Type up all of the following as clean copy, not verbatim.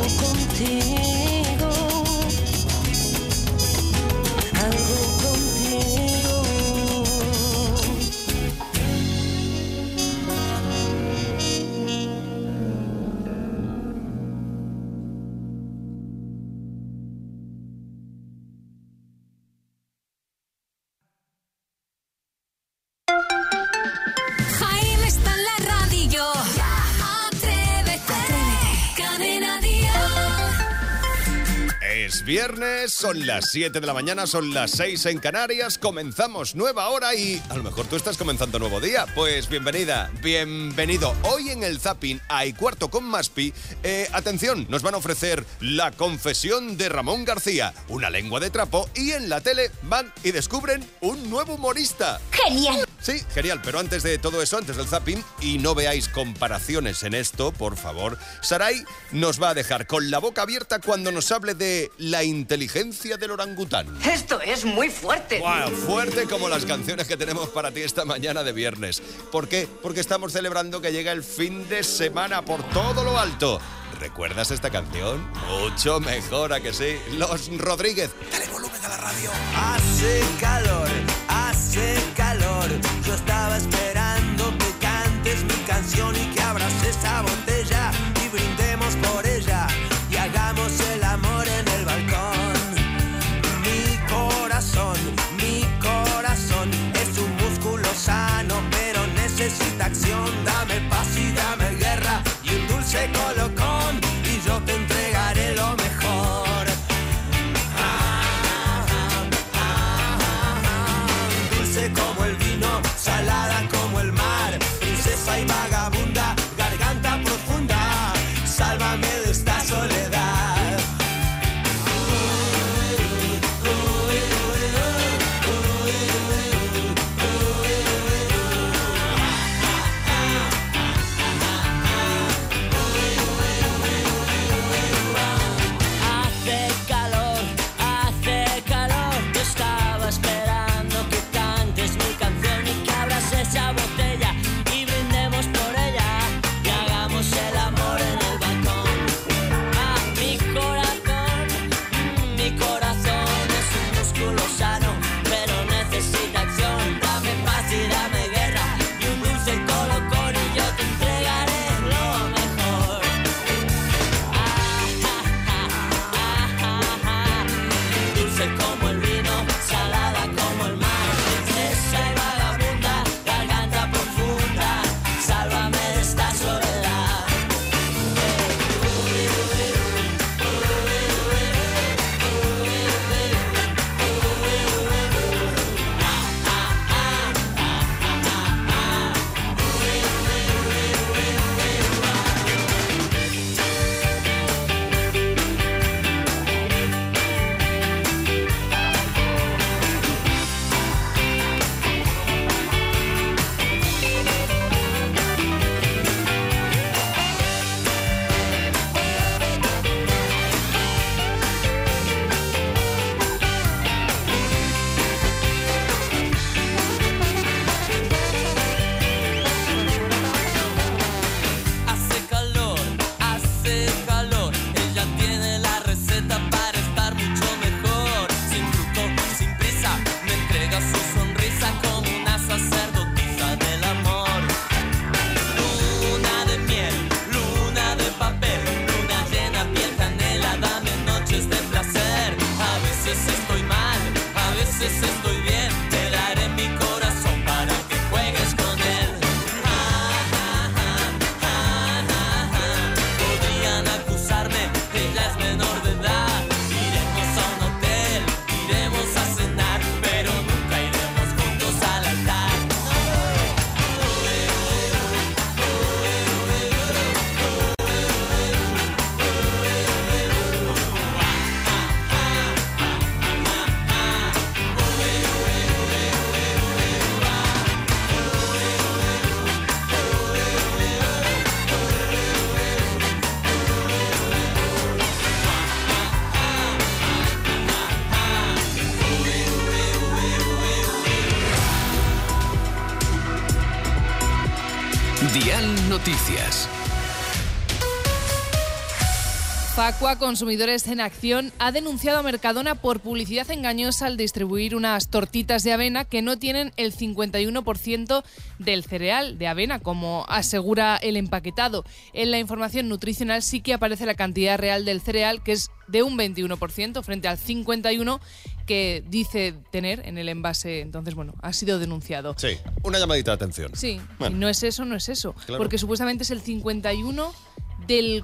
contigo, algo contigo. Jaime está en la radio. Atrévete. Cadena Dial. Es viernes, son las 7 de la mañana, son las 6 en Canarias, comenzamos nueva hora y a lo mejor tú estás comenzando nuevo día. Pues bienvenida, bienvenido. Hoy en el Zapping hay cuarto con Maspi. Atención, nos van a ofrecer La confesión de Ramón García, Una lengua de trapo, y en la tele van y descubren un nuevo humorista. Genial. Sí, genial, pero antes de todo eso, antes del Zapping, y no veáis comparaciones en esto, por favor, Saray nos va a dejar con la boca abierta cuando nos hable de la inteligencia del orangután. Esto es muy fuerte. ¡Wow! Fuerte como las canciones que tenemos para ti esta mañana de viernes. ¿Por qué? Porque estamos celebrando que llega el fin de semana por todo lo alto. ¿Recuerdas esta canción? Mucho mejor, ¿a que sí? Los Rodríguez. Dale volumen a la radio. Hace calor, yo estaba esperando que cantes mi canción y que abras esa botella y brindemos por ella y hagamos el amor en el balcón. Mi corazón es un músculo sano, pero necesita acción. Dame paz y dame guerra y un dulce colocón y yo te entregaré lo mejor. Como el vino, salada como el mar, princesa y vagabunda, garganta profunda, sálvame de esta soledad. Hace calor, yo estaba esperando que cantes mi canción y que abras esa botella y brindemos por ella y hagamos el amor en el balcón. Ah, mi corazón es un músculo sano, pero necesita acción. Dame paz y dame guerra y un dulce colocón y yo te entregaré lo mejor. Dulce como el vino, salada como el mar, princesa y vagabunda, garganta profunda, sálvame de esta soledad. Hace calor, ella tiene la receta para estar mucho mejor. Sin fruto, sin prisa, me entrega su sonrisa como una sacerdotisa del amor. Luna de miel, luna de papel, luna llena, piel canela, dame noches de placer. A veces estoy mal, a veces estoy bien, te daré mi corazón para que juegues con él. Podrían acusarme, ella es menor de edad. Iremos a un hotel, iremos a cenar, pero nunca iremos juntos al altar. Dial Noticias. Facua Consumidores en Acción ha denunciado a Mercadona por publicidad engañosa al distribuir unas tortitas de avena que no tienen el 51% del cereal de avena, como asegura el empaquetado. En la información nutricional sí que aparece la cantidad real del cereal, que es de un 21% frente al 51% que dice tener en el envase. Entonces, bueno, ha sido denunciado. Sí, una llamadita de atención. Sí, bueno. Y no es eso, Claro. porque supuestamente es el 51% del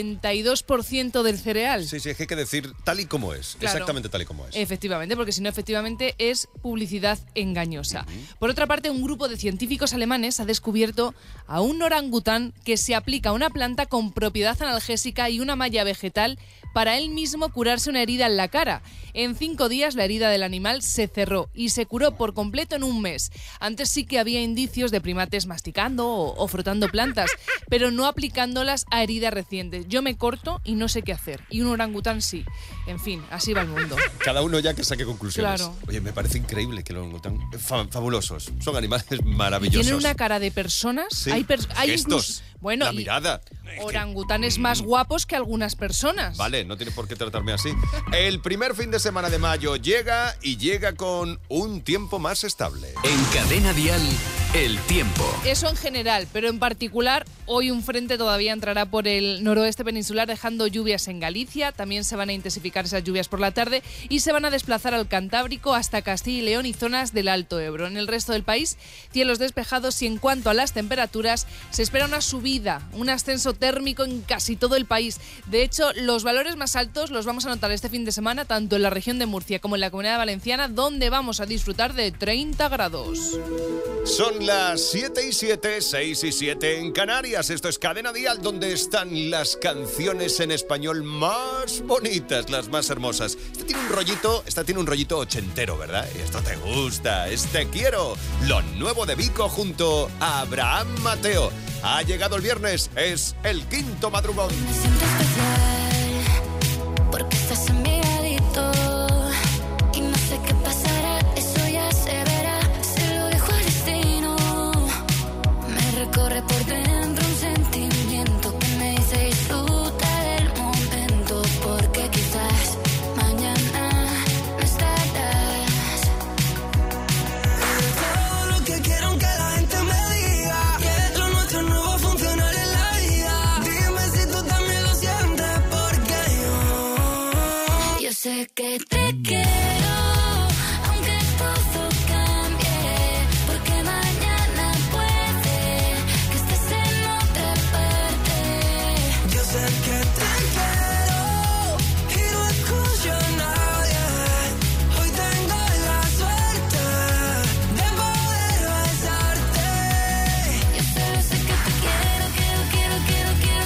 42% del cereal. Sí, es que hay que decir tal y como es, Claro. exactamente tal y como es. Efectivamente, porque si no, efectivamente es publicidad engañosa. Por otra parte, un grupo de científicos alemanes ha descubierto a un orangután que se aplica a una planta con propiedad analgésica y una malla vegetal para él mismo curarse una herida en la cara. En 5 días la herida del animal se cerró y se curó por completo en un mes. Antes sí que había indicios de primates masticando o frotando plantas, pero no aplicándolas a heridas recientes. Yo me corto y no sé qué hacer. Y un orangután sí. En fin, así va el mundo. Cada uno ya que saque conclusiones. Claro. Oye, me parece increíble que los orangután fabulosos. Son animales maravillosos. Tienen una cara de personas. Sí. Hay Gestos, incluso, bueno, la y mirada. orangutanes más guapos que algunas personas. Vale, no tienes por qué tratarme así. El primer fin de semana de mayo llega y llega con un tiempo más estable. En Cadena Dial, el tiempo. Eso en general, pero en particular, hoy un frente todavía entrará por el noroeste peninsular dejando lluvias en Galicia. También se van a intensificar esas lluvias por la tarde y se van a desplazar al Cantábrico hasta Castilla y León y zonas del Alto Ebro. En el resto del país, cielos despejados y en cuanto a las temperaturas, se espera una subida, un ascenso térmico en casi todo el país. De hecho, los valores más altos los vamos a notar este fin de semana tanto en la región de Murcia como en la Comunidad Valenciana, donde vamos a disfrutar de 30 grados. Son las 7:07, 6:07 en Canarias. Esto es Cadena Dial, donde están las canciones en español más bonitas, las más hermosas. Esta tiene un rollito ochentero, ¿verdad? Y esto te gusta, es Te Quiero. Lo nuevo de Vico junto a Abraham Mateo. Ha llegado el viernes, es el quinto madrugón. Me siento especial porque estás en mi ladito y no sé qué pasará, eso ya se verá. Se lo dejo al destino. Me recorre por dentro un sentimiento que me dice disfruta del momento, porque quizás mañana no estarás. Todo lo que quiero que la gente me diga, que lo nuestro no va a funcionar en la vida. Dime si tú también lo sientes, porque Yo sé que te quiero, aunque todo cambie, porque mañana puede que estés en otra parte. yo sé que te quiero y no escucho a nadie. Hoy tengo la suerte de poder besarte. Yo solo sé que te quiero, te quiero, te quiero,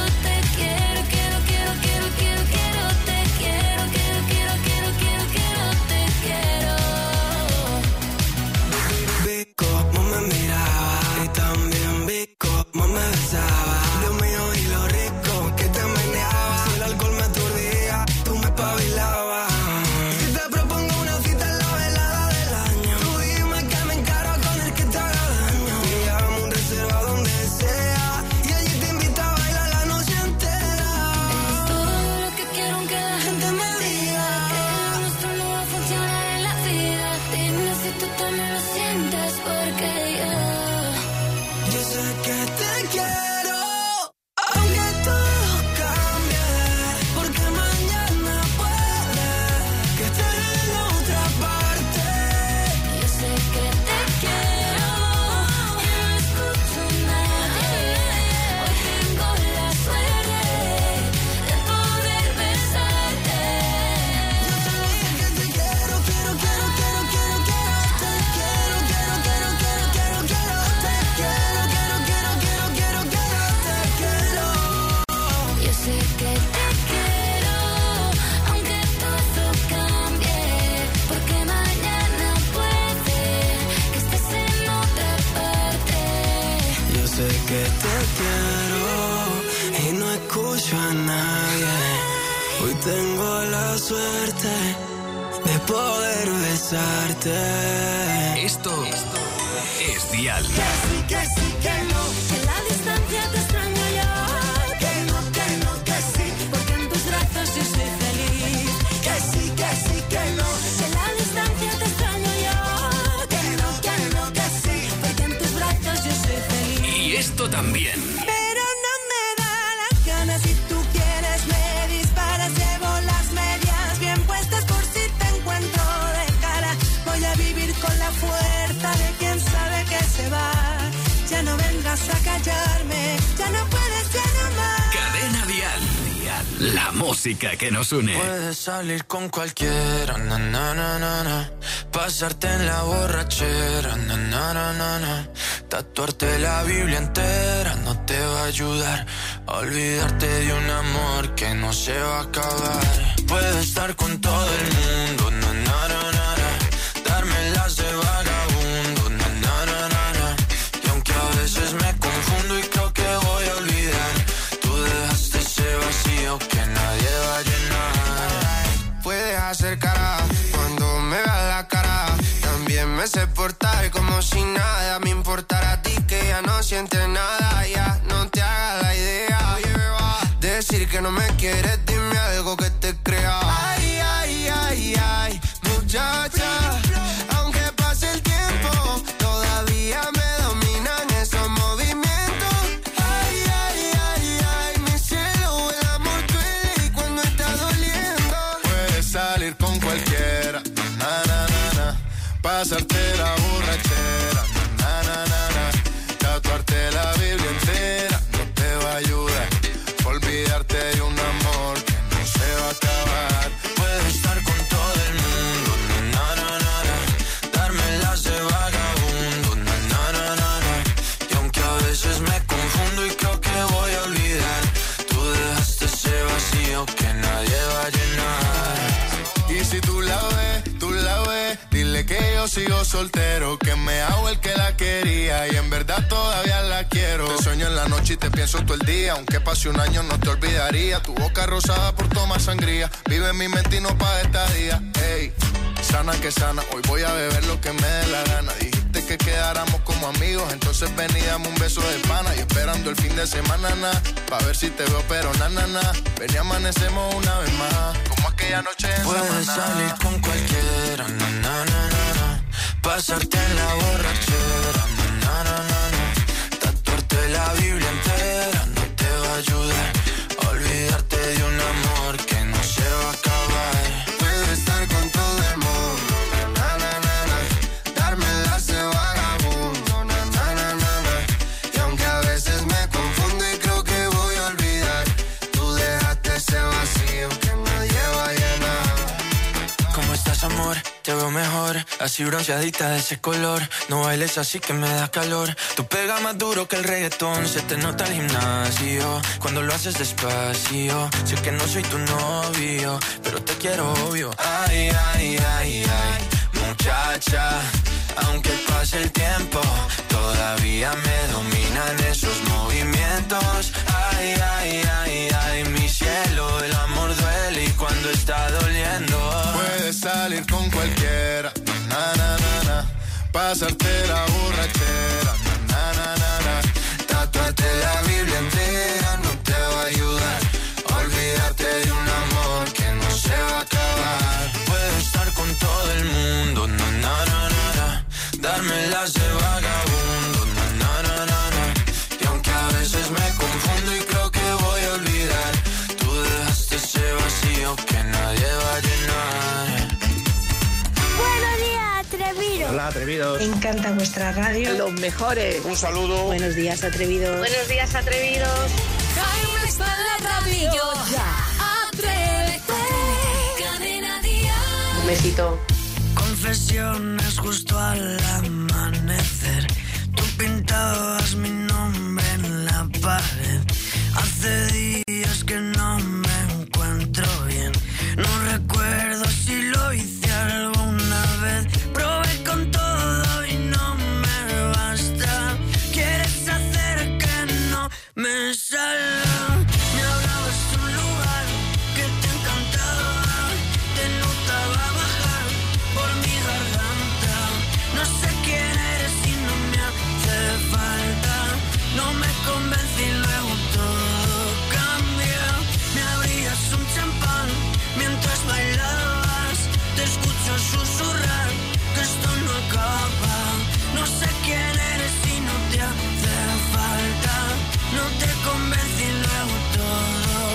Vi cómo me miraba y también vi cómo me besaba. Dios mío, y lo rico que te meneaba. Si el alcohol me aturdía, tú me espabilabas. Si te propongo una cita en la velada del año, tú dime que me encaro con el que te haga daño. Y hagamos un reserva donde sea y allí te invito a bailar la noche entera. es todo lo que quiero que la gente me diga, que lo nuestro no va a funcionar en la vida. Dime si tú también lo sientes, porque Yo sé que te quiero, aunque todo cambie, porque mañana puede que estés en otra parte. yo sé que te quiero y no escucho a nadie. Hoy tengo la suerte de poder besarte. Yo solo sé que te quiero, quiero, quiero, quiero, quiero, quiero. Te quiero, quiero, quiero, quiero, quiero, quiero. Te quiero, quiero, quiero, quiero, quiero, quiero. Te quiero. Yo sé que te quiero, aunque todo cambie, porque mañana puede que estés en otra parte. Yo sé que te quiero y no escucho a nadie. Hoy tengo la suerte de poder besarte. Esto es Dial. Que sí, que no, que la distancia te extraño yo. Que no, que sí, porque en tus La música que nos une. Puedes salir con cualquiera, na, na, na, na, na. Pasarte en la borrachera, na, na, na, na, na. Tatuarte la Biblia entera no te va a ayudar a olvidarte de un amor que no se va a acabar. Puedes estar con todo el mundo, na, na, na, na, na. Darme las de vagabundo, na, na, na, na, na. Y aunque a veces me confundo y creo que voy a olvidar, tú dejaste ese vacío que nadie va a llenar. Puedes hacer cara cuando me veas la cara. También me sé portar como si nada me importara a ti, que ya no sientes nada. Ya no te hagas la idea. Decir que no me quieres, dime algo que te crea. Ay, ay, ay, ay, muchacha. Aunque pase el tiempo, todavía me dominan esos movimientos. Ay, ay, ay, ay, mi cielo, el amor duele y cuando está doliendo. Puedes salir con cualquiera, na, na, na, na. Pasarte la borrachera, na, na, na, na. Tatuarte la Biblia entera no te va a ayudar. Olvidarte de un amor que no se va a acabar. Puedes estar con todo el mundo, na, na, na, na. Darme las de vagabundo, na, na, na, na, na. Y aunque a veces me confundo y creo que voy a olvidar, tú dejaste ese vacío que nadie va a llenar. Y si tú la ves, dile que yo sigo soltero, que me hago el que la quería y en verdad todavía la quiero. Te sueño en la noche y te pienso todo el día, aunque pase un año no te olvidaría. Tu boca rosada por tomar sangría, vive en mi mente y no paga estadía. Ey, sana que sana, hoy voy a beber lo que me dé la gana. Dijiste que quedáramos como amigos, entonces ven y dame un beso de pana. Y esperando el fin de semana, pa' ver si te veo, pero na, na, na. Ven y amanecemos una vez más, como aquella noche en Puedes Samaná. salir con cualquiera, na, na, na, na, na. Pasarte en la borrachera, na, na, na, na, na. Tatuarte la Biblia entera no te va a ayudar a olvidarte de un amor que no se va a acabar. Puedo estar con todo el mundo, na, na, na, na. Darme las de vagabundo, na, na, na, na, na. Y aunque a veces me confundo y creo que voy a olvidar, tú dejaste ese vacío que nadie va a llenar. ¿Cómo estás, amor? Te veo mejor, así bronceadita de ese color. No bailes así que me da calor. Tú pegas más duro que el reggaetón, se te nota el gimnasio cuando lo haces despacio. Sé que no soy tu novio, pero te quiero obvio. Ay, ay, ay, ay, muchacha. Aunque pase el tiempo, todavía me dominan esos movimientos. Ay, ay, ay, ay, mi cielo, el amor duele y cuando está doliendo. Puedes salir con cualquiera, na, na, na, na. Pasarte la borrachera, na, na, na, na. Tatuarte la Biblia entera no te va a ayudar a olvidarte de un amor que no se va a acabar. Puedes estar con todo el mundo, na, na, na, na, na. Darme las de vagabundo, na, na, na, na, na. Y aunque a veces me confundo y creo que voy a olvidar, tú dejaste ese vacío que nadie va a llenar. Buenos días, atrevidos. Hola, atrevidos. Me encanta vuestra radio. Los mejores. Un saludo. Buenos días, atrevidos. Buenos días, atrevidos. Jaime está en la radio. Atrévete. Cadena Dial. Un besito. Confesiones justo al amanecer. Tú pintabas mi nombre en la pared. Hace días que no me encuentro bien. No recuerdo si lo hice alguna vez. Probé con todo y no me basta. Quieres hacer que no me salga. Me hablabas de un lugar que te encantaba. Te notaba bajar por mi garganta. No sé quién eres y no me hace falta. No me convencí y luego todo cambia. Me abrías un champán mientras bailabas. Te escucho susurrar que esto no acaba. No sé quién eres y no te hace falta. No te convencí y luego todo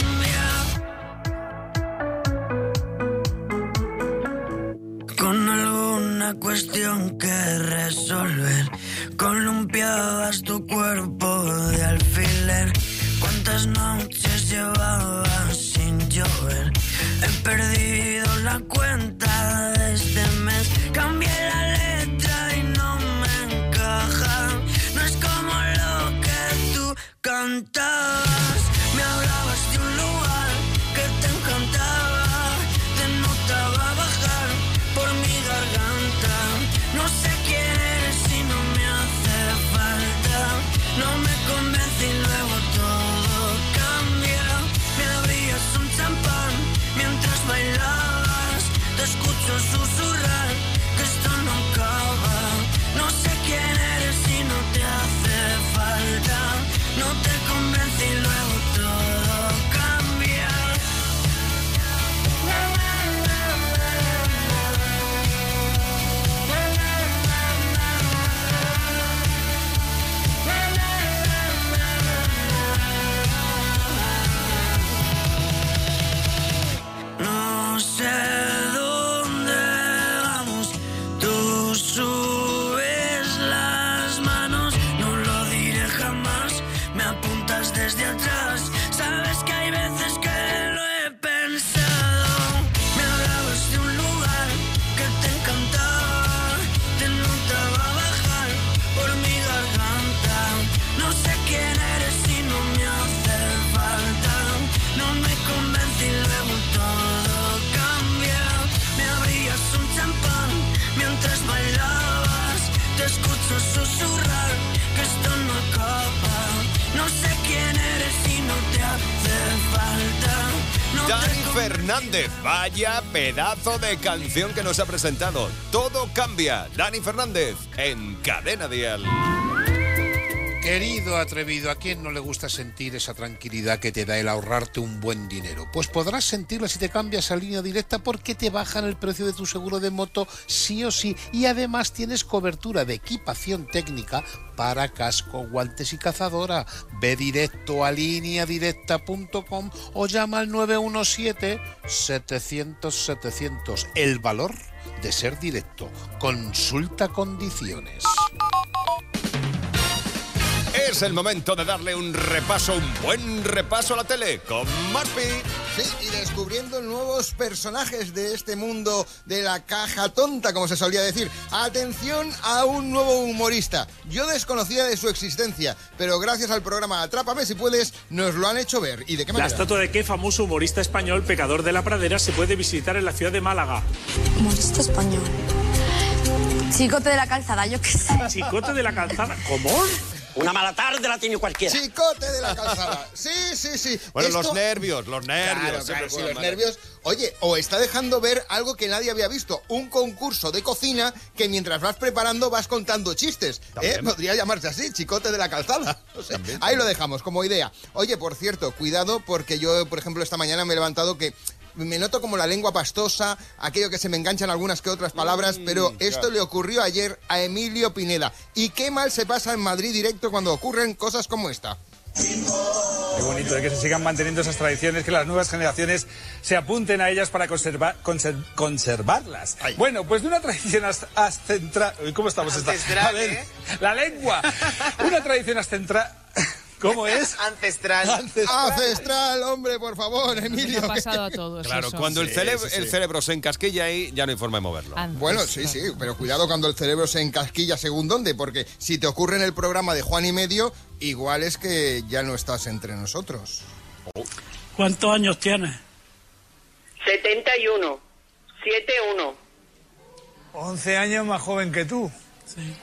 cambia. Con alguna cuestión que resolver, columpiabas tu cuerpo de alfiler. Cuánta ¿Cuántas noches llevaba sin llover? He perdido la cuenta de este mes. Cambié la letra y no me encaja. No es como lo que tú cantabas. Me hablabas de un lugar que te encantaba. Te notaba bajar por mi garganta. No sé quién eres y no me hace falta. No me convence y luego todo cambia. Me abrías un champán mientras bailabas. Te escucho susurrar que esto no acaba. No sé quién eres y no te hace falta. No te convence y luego todo cambia. No sé dónde vamos, tú subes las manos, no lo diré jamás, me apuntas desde atrás, sabes que hay veces que lo he pensado, me hablabas de un lugar que te encantaba, te notaba bajar por mi garganta, no sé quién eres y no me hace falta, no me convence y luego todo cambia, me abrías un champán mientras bailabas, te escucho susurrar que esto no acaba, no sé quién eres y no te hace falta. No Dani Fernández, vaya pedazo de canción que nos ha presentado. Todo cambia. Dani Fernández en Cadena Dial. Querido atrevido, ¿a quién no le gusta sentir esa tranquilidad que te da el ahorrarte un buen dinero? Pues podrás sentirla si te cambias a Línea Directa porque te bajan el precio de tu seguro de moto sí o sí y además tienes cobertura de equipación técnica para casco, guantes y cazadora. Ve directo a lineadirecta.com o llama al 917-700-700. El valor de ser directo. Consulta condiciones. Es el momento de darle un buen repaso a la tele con Marpi. Sí, y descubriendo nuevos personajes de este mundo de la caja tonta, como se solía decir. Atención a un nuevo humorista. Yo desconocía de su existencia, pero gracias al programa Atrápame si puedes, nos lo han hecho ver. ¿Y de qué manera? La estatua de qué famoso humorista español, pecador de la pradera, se puede visitar en la ciudad de Málaga. Humorista español. Chicote de la calzada, yo qué sé. ¿Chicote de la calzada? ¿Cómo? Una mala tarde la tiene cualquiera. Chicote de la calzada. Sí. Bueno, Esto... los nervios. Claro, sí, los nervios. Oye, o está dejando ver algo que nadie había visto. Un concurso de cocina que mientras vas preparando vas contando chistes. Podría llamarse así, Chicote de la calzada. No sé. Ahí lo dejamos como idea. Oye, por cierto, cuidado porque yo, por ejemplo, esta mañana me he levantado que... me noto como la lengua pastosa, aquello que se me enganchan algunas que otras palabras, pero esto le ocurrió ayer a Emilio Pineda. Y qué mal se pasa en Madrid Directo cuando ocurren cosas como esta. Qué bonito, que se sigan manteniendo esas tradiciones, que las nuevas generaciones se apunten a ellas para conservarlas. Ay. Bueno, pues de una tradición ancestral... ¿Cómo estamos? Ancestral, a ver, la lengua. Una tradición ancestral... ¿Cómo es? Ancestral. Ancestral, hombre, por favor, Emilio. Nos ha pasado a todos. Claro, eso. cuando el cerebro se encasquilla ahí, ya no hay forma de moverlo. Bueno, sí, pero cuidado cuando el cerebro se encasquilla según dónde, porque si te ocurre en el programa de Juan y Medio, igual es que ya no estás entre nosotros. ¿Cuántos años tienes? 71. 71. 11 años más joven que tú. Sí.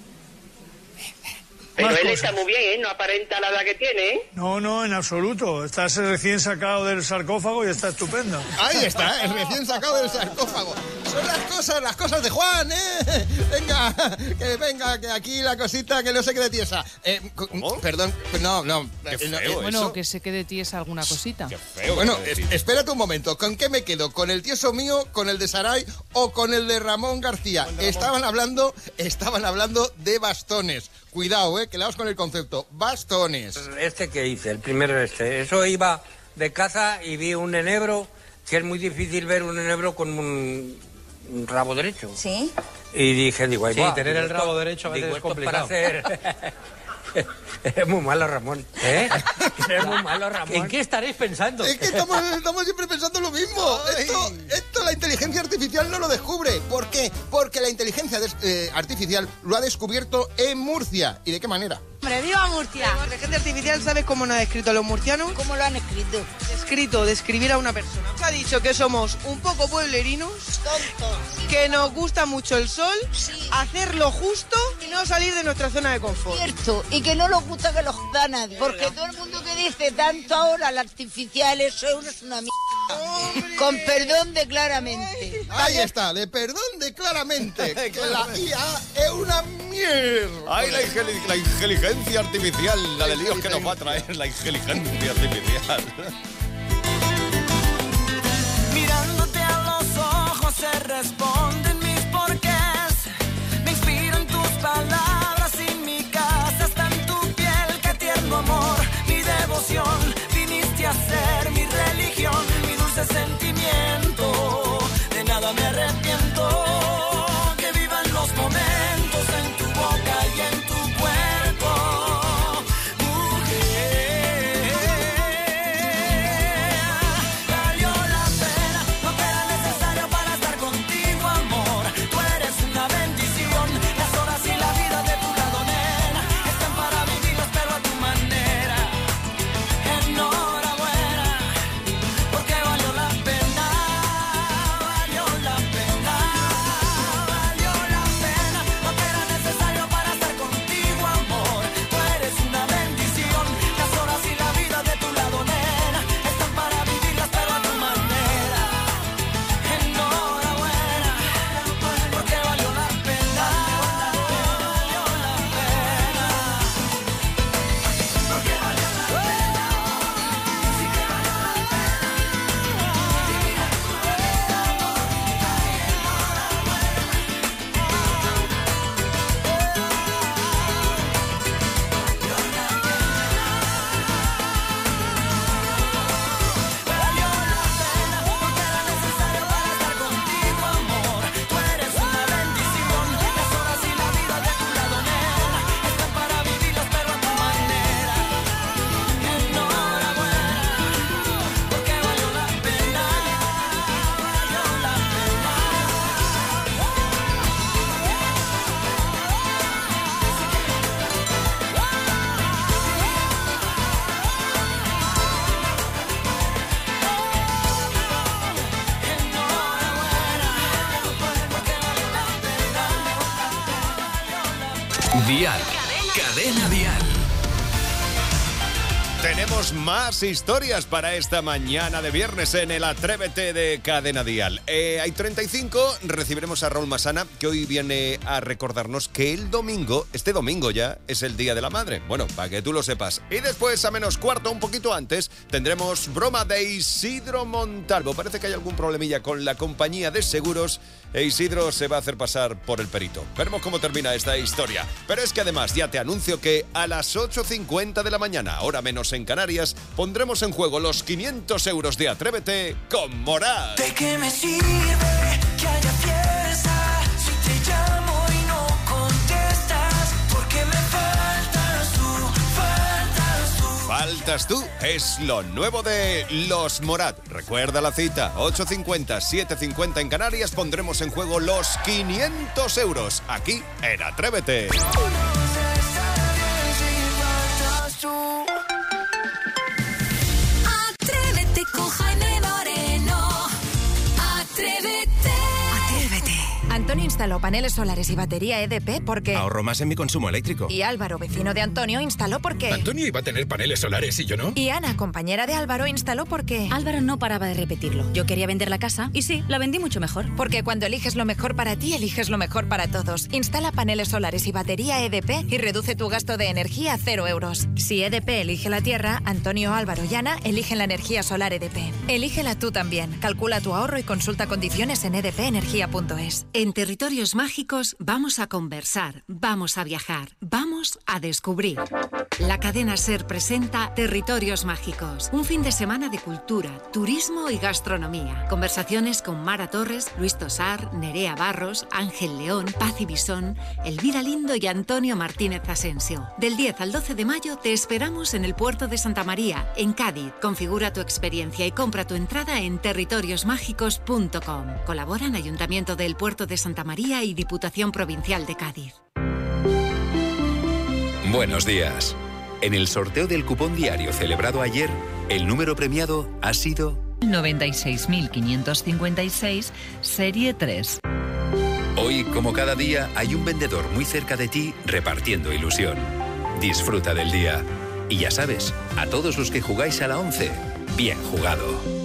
Pero él está muy bien, ¿eh? No aparenta la edad que tiene, ¿eh? No, en absoluto. Estás recién sacado del sarcófago y está estupendo. Ahí está, recién sacado del sarcófago. Son las cosas de Juan, ¿eh? Venga, que aquí la cosita que no se quede tiesa. Perdón, no. Qué feo bueno, eso. que se quede tiesa alguna cosita. Qué feo. Bueno, espérate un momento. ¿Con qué me quedo? ¿Con el tieso mío, con el de Saray o con el de Ramón García? Estaban hablando de bastones. Cuidado, quedaos con el concepto. Bastones. Que hice, el primero eso iba de caza y vi un enebro, que es muy difícil ver un enebro con un rabo derecho. ¿Sí? Y digo, ahí va. Sí, tener el rabo derecho a veces es complicado. Eres muy malo, Ramón. ¿Eh? Eres muy malo, Ramón. ¿En qué estaréis pensando? Es que estamos siempre pensando lo mismo. Esto la inteligencia artificial no lo descubre. ¿Por qué? Porque la inteligencia artificial lo ha descubierto en Murcia. ¿Y de qué manera? ¡Hombre, viva Murcia! La inteligencia artificial, ¿sabes cómo nos ha escrito los murcianos? ¿Cómo lo han escrito? Describir a una persona. Nos ha dicho que somos un poco pueblerinos, Tontos. que nos gusta mucho el sol, Sí. hacer lo justo y no salir de nuestra zona de confort. Cierto, y que no nos gusta que los joda nadie. Porque todo el mundo que dice tanto ahora la artificial, eso es una mierda. Con perdón de claramente. Ahí está, de perdón de claramente. Que la IA es una mierda. ¡Ay, la inteligencia artificial! La de líos que nos va a traer la inteligencia artificial. Mirándote a los ojos se responden mis porqués. Me inspiran tus palabras y mi casa está en tu piel. Qué tierno amor, mi devoción. Viniste a ser mi religión, mi dulce sentimiento. De nada me arrepiento. Que vivan los momentos en tu boca y en tu cuerpo. Valió la pena, no que era necesario para estar contigo, amor. Tú eres una bendición, las horas y la vida de tu lado, nena, están para vivirlas pero a tu manera. Enhorabuena, porque valió la pena, valió la pena, valió la pena. No que era necesario para estar contigo, amor. Tú eres una bendición, las horas y la vida de tu lado, nena, están para vivirlas pero a tu manera. Enhorabuena, porque valió la pena, valió la pena, porque valió la pena, sí que valió la Valió la pena, porque era necesario para estar contigo, amor. Tú eres una bendición, las horas y la vida de tu lado, nena, están para vivirlas pero a tu manera. Enhorabuena, porque valió la pena, valió la pena. Dial. Cadena Dial. Tenemos más historias para esta mañana de viernes en el Atrévete de Cadena Dial. Hay 35, recibiremos a Raúl Masana, que hoy viene a recordarnos que el domingo, este domingo ya, es el Día de la Madre. Bueno, para que tú lo sepas. Y después, a menos cuarto, un poquito antes, tendremos broma de Isidro Montalvo. Parece que hay algún problemilla con la compañía de seguros e Isidro se va a hacer pasar por el perito. Veremos cómo termina esta historia. Pero es que además ya te anuncio que a las 8:50 de la mañana, hora menos en Canarias, pondremos en juego los 500 euros de Atrévete con Morad. ¿De qué me sirve que haya fiesta si te llamo y no contestas? Porque me faltas tú, faltas tú. Faltas tú, es lo nuevo de Los Morad. Recuerda la cita, 8:50, 7:50 en Canarias, pondremos en juego los 500 euros aquí en Atrévete. Atrévete con Jaime Moreno. Atrévete. Antonio instaló paneles solares y batería EDP porque... Ahorro más en mi consumo eléctrico. Y Álvaro, vecino de Antonio, instaló porque... Antonio iba a tener paneles solares y yo no. Y Ana, compañera de Álvaro, instaló porque... Álvaro no paraba de repetirlo. Yo quería vender la casa y sí, la vendí mucho mejor. Porque cuando eliges lo mejor para ti, eliges lo mejor para todos. Instala paneles solares y batería EDP y reduce tu gasto de energía a 0 euros. Si EDP elige la tierra, Antonio, Álvaro y Ana eligen la energía solar EDP. Elígela tú también. Calcula tu ahorro y consulta condiciones en edpenergia.es. En territorio Territorios Mágicos vamos a conversar, vamos a viajar, vamos a descubrir. La cadena SER presenta Territorios Mágicos, un fin de semana de cultura, turismo y gastronomía. Conversaciones con Mara Torres, Luis Tosar, Nerea Barros, Ángel León, Paz y Bisón, Elvira Lindo y Antonio Martínez Asensio. Del 10 al 12 de mayo te esperamos en el puerto de Santa María, en Cádiz. Configura tu experiencia y compra tu entrada en territoriosmágicos.com. Colaboran Ayuntamiento del Puerto de Santa María y Diputación Provincial de Cádiz. Buenos días. En el sorteo del cupón diario celebrado ayer, el número premiado ha sido 96.556, serie 3. Hoy, como cada día, hay un vendedor muy cerca de ti repartiendo ilusión. Disfruta del día. Y ya sabes, a todos los que jugáis a la 11, bien jugado.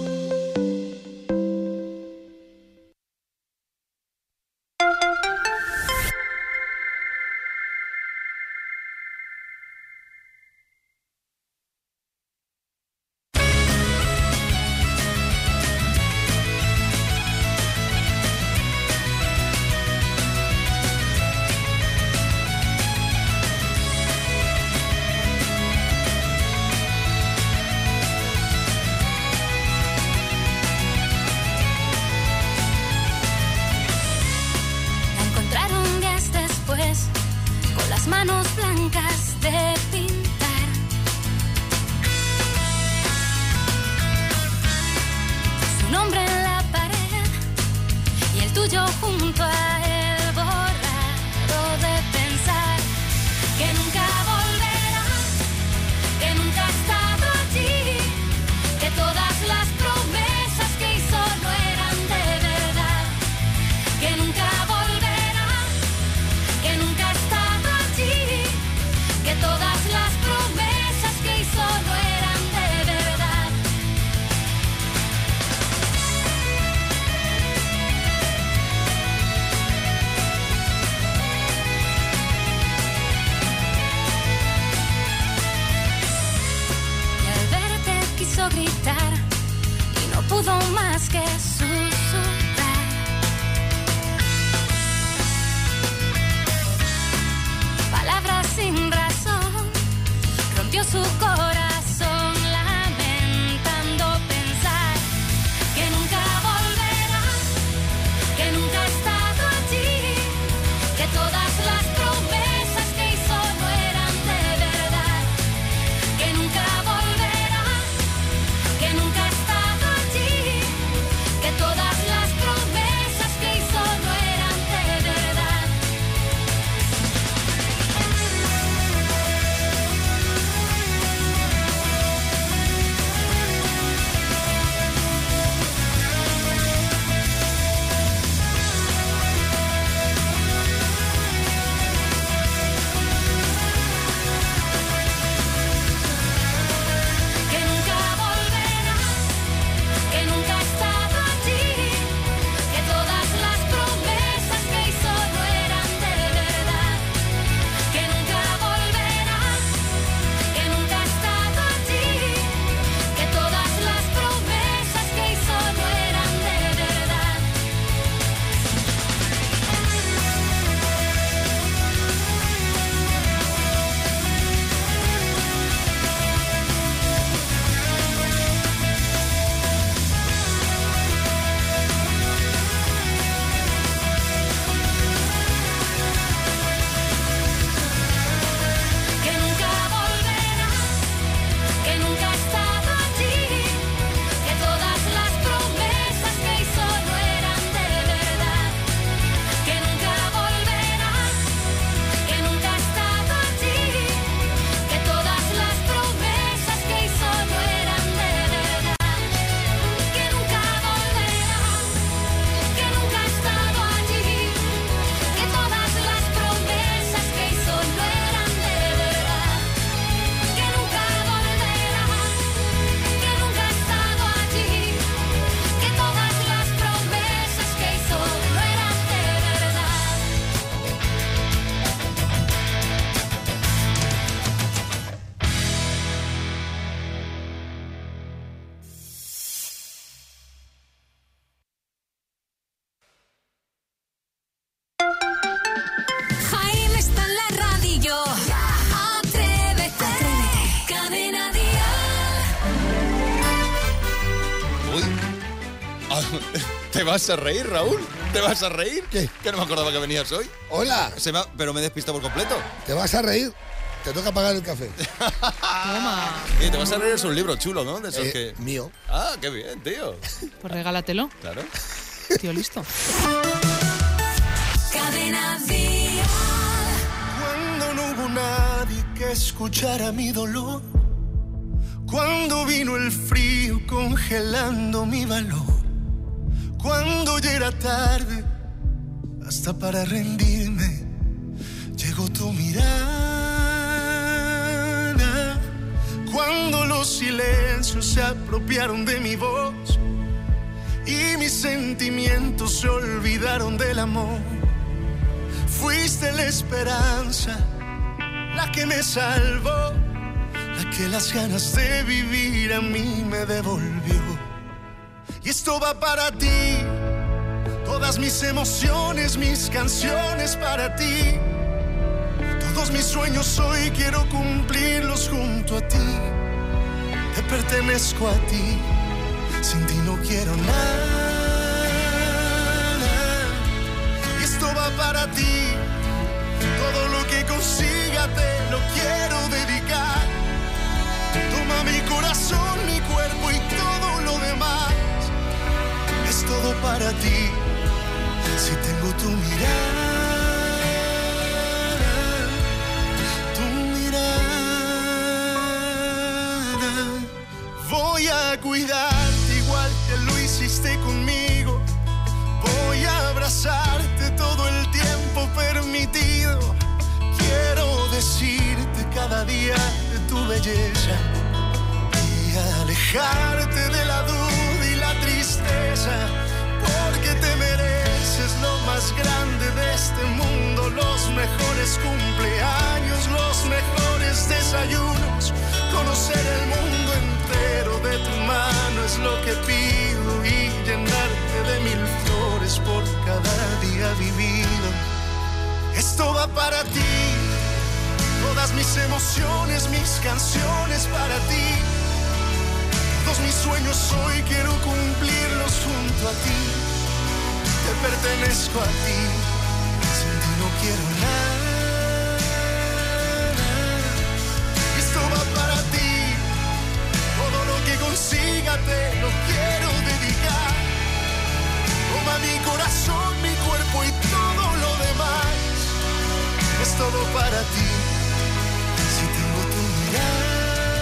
¿Te vas a reír, Raúl? ¿Te vas a reír? ¿Qué? Que no me acordaba que venías hoy. Hola. Pero me he despistado por completo. ¿Te vas a reír? Te toca pagar el café. Toma. Y te vas a reír, es un libro chulo, ¿no? De esos que... Mío. Ah, qué bien, tío. Pues regálatelo. Claro. Tío, listo. Cadena Dial. Cuando no hubo nadie que escuchara mi dolor, cuando vino el frío congelando mi valor, cuando ya era tarde hasta para rendirme, llegó tu mirada. Cuando los silencios se apropiaron de mi voz y mis sentimientos se olvidaron del amor, fuiste la esperanza, la que me salvó, la que las ganas de vivir a mí me devolvió. Y esto va para ti, todas mis emociones, mis canciones para ti. Todos mis sueños hoy quiero cumplirlos junto a ti. Te pertenezco a ti, sin ti no quiero nada. Y esto va para ti, todo lo que consiga te lo quiero dedicar. Toma mi corazón, mi cuerpo y todo lo demás. Es todo para ti, si tengo tu mirada. Voy a cuidarte igual que lo hiciste conmigo. Voy a abrazarte todo el tiempo permitido. Quiero decirte cada día de tu belleza y alejarte de la duda y la tristeza, porque te mereces lo más grande de este mundo, los mejores cumpleaños, los mejores desayunos. Conocer el mundo entero de tu mano es lo que pido, y llenarte de 1000 flores por cada día vivido. Esto va para ti, todas mis emociones, mis canciones para ti. Todos mis sueños hoy quiero cumplirlos junto a ti. Te pertenezco a ti, sin ti no quiero nada. Esto va para ti, todo lo que consiga te lo quiero dedicar. Toma mi corazón, mi cuerpo y todo lo demás. Es todo para ti, si tengo tu mirada.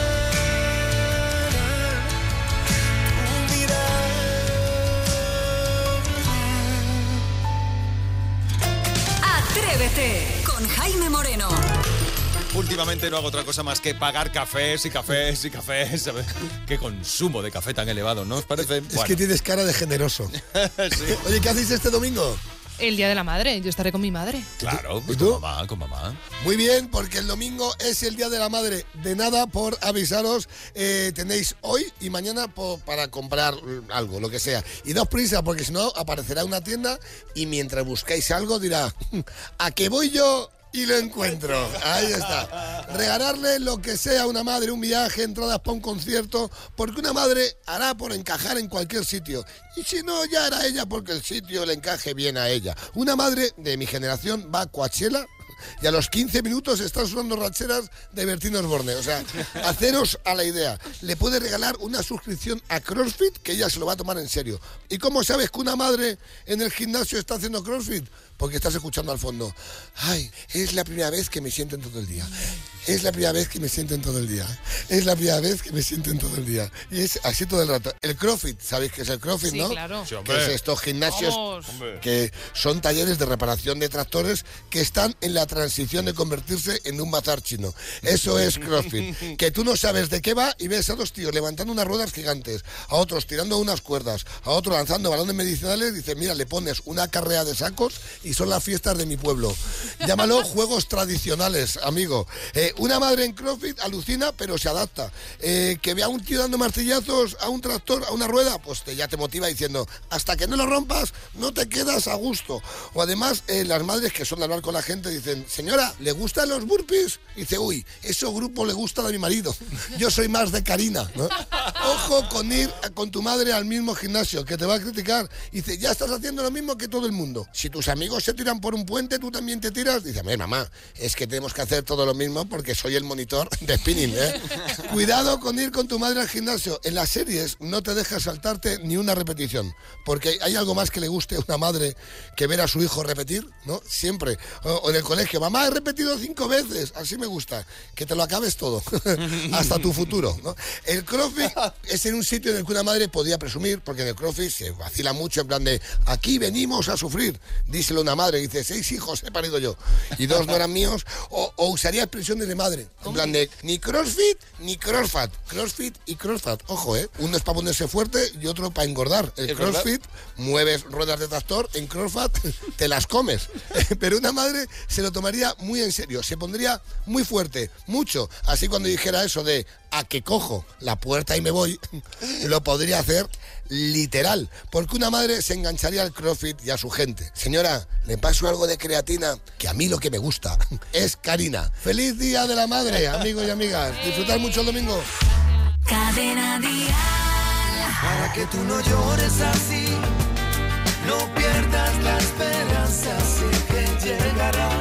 Atrévete con Jaime Moreno. Últimamente no hago otra cosa más que pagar cafés y cafés y cafés. ¿Sabes? Qué consumo de café tan elevado, ¿no os parece? Es que tienes cara de generoso. Sí. Oye, ¿qué hacéis este domingo? El Día de la Madre, yo estaré con mi madre. Claro, pues ¿Y tú? Con mamá. Muy bien, porque el domingo es el Día de la Madre. De nada por avisaros, tenéis hoy y mañana para comprar algo, lo que sea. Y daos prisa, porque si no aparecerá una tienda y mientras buscáis algo dirá, ¿a qué voy yo? Y lo encuentro. Ahí está. Regalarle lo que sea a una madre, un viaje, entradas para un concierto, porque una madre hará por encajar en cualquier sitio. Y si no, ya hará ella porque el sitio le encaje bien a ella. Una madre de mi generación va a Coachella y a los 15 minutos están sonando rancheras de Bertín Osborne. O sea, haceros a la idea. Le puede regalar una suscripción a CrossFit que ella se lo va a tomar en serio. ¿Y cómo sabes que una madre en el gimnasio está haciendo CrossFit? Porque estás escuchando al fondo. Ay, es la primera vez que me sienten todo el día. Es la primera vez que me sienten todo el día. Es la primera vez que me sienten todo el día. Y es así todo el rato. El CrossFit, ¿sabéis qué es el CrossFit, Sí, no? claro. Sí, Que es estos gimnasios que son talleres de reparación de tractores que están en la transición de convertirse en un bazar chino. Eso es CrossFit. Que tú no sabes de qué va y ves a dos tíos levantando unas ruedas gigantes, a otros tirando unas cuerdas, a otros lanzando balones medicinales. Dices, mira, le pones una carrea de sacos y son las fiestas de mi pueblo. Llámalo juegos tradicionales, amigo. Una madre en CrossFit alucina, pero se adapta. Que vea a un tío dando martillazos a un tractor, a una rueda, pues ya te motiva diciendo, hasta que no lo rompas, no te quedas a gusto. O además, las madres que son de hablar con la gente dicen, señora, ¿le gustan los burpees? Y dice, uy, ese grupo le gusta a mi marido. Yo soy más de Karina, ¿no? Ojo con ir con tu madre al mismo gimnasio, que te va a criticar. Dice, ya estás haciendo lo mismo que todo el mundo. Si tus amigos se tiran por un puente, tú también te tiras. Dice, mamá, es que tenemos que hacer todo lo mismo porque soy el monitor de spinning, ¿eh? Cuidado con ir con tu madre al gimnasio. En las series no te dejas saltarte ni una repetición, porque hay algo más que le guste a una madre que ver a su hijo repetir, ¿no? Siempre. O en el colegio, mamá, he repetido 5 veces, así me gusta, que te lo acabes todo, hasta tu futuro, ¿no? El CrossFit es en un sitio en el que una madre podía presumir, porque en el CrossFit se vacila mucho en plan de, aquí venimos a sufrir, díselo una madre, dice, 6 hijos he parido yo, y 2 no eran míos, o usaría expresiones de madre, en plan de, ni CrossFit ni CrossFat, CrossFit y CrossFat, ojo, uno es para ponerse fuerte y otro para engordar. El CrossFit, mueves ruedas de tractor, en CrossFat te las comes. Pero una madre se lo tomaría muy en serio, se pondría muy fuerte, mucho. Así cuando dijera eso de a que cojo la puerta y me voy, lo podría hacer literal, porque una madre se engancharía al CrossFit y a su gente. Señora, le paso algo de creatina, que a mí lo que me gusta es Karina. ¡Feliz Día de la Madre, amigos y amigas! Disfrutar mucho el domingo. Cadena Dial. Para que tú no llores así, no pierdas la esperanza, sé que llegará,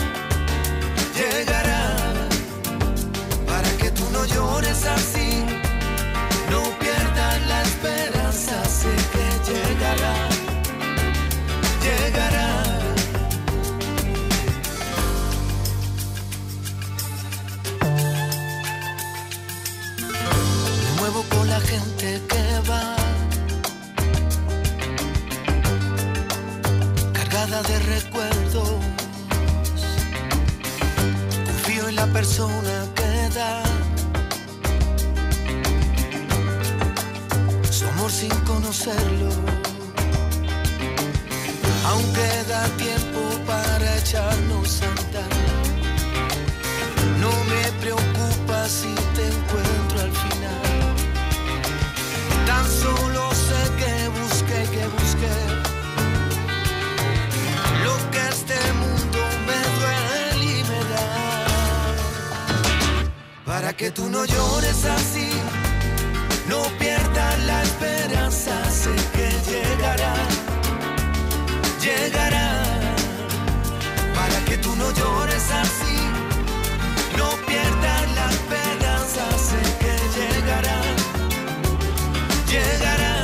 llegará. Para que tú no llores así, no pierdas la esperanza, sé que llegará, llegará. Me muevo con la gente que va cargada de recuerdos. Confío en la persona que da su amor sin conocerlo. Aún queda tiempo para echarnos a andar. No me preocupa si te encuentro al final. Tan solo sé que busqué lo que este mundo me duele y me da. Para que tú no llores así, no pierdas la esperanza, sé que llegará, llegará. Para que tú no llores así, no pierdas la esperanza, sé que llegará, llegará.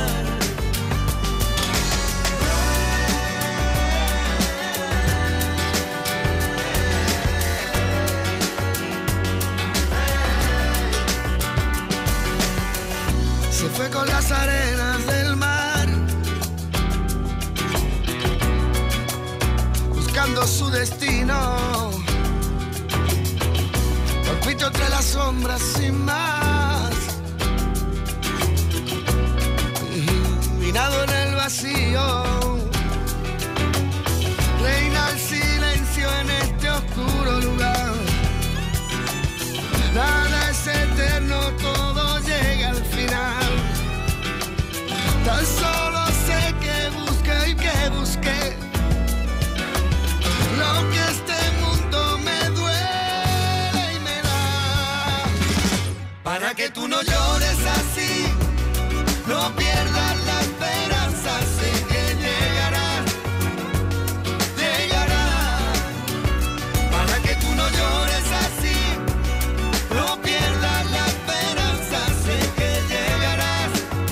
Se fue con las arenas del mar, buscando su destino. Palpito entre las sombras sin más, minado en el vacío. Reina el silencio en este oscuro lugar. Nada es eterno, todo llega al final. Tan solo sé que busqué y que busqué lo que este mundo me duele y me da. Para que tú no llores así, no pierdas la esperanza, sé que llegará, llegará. Para que tú no llores así, no pierdas la esperanza, sé que llegarás,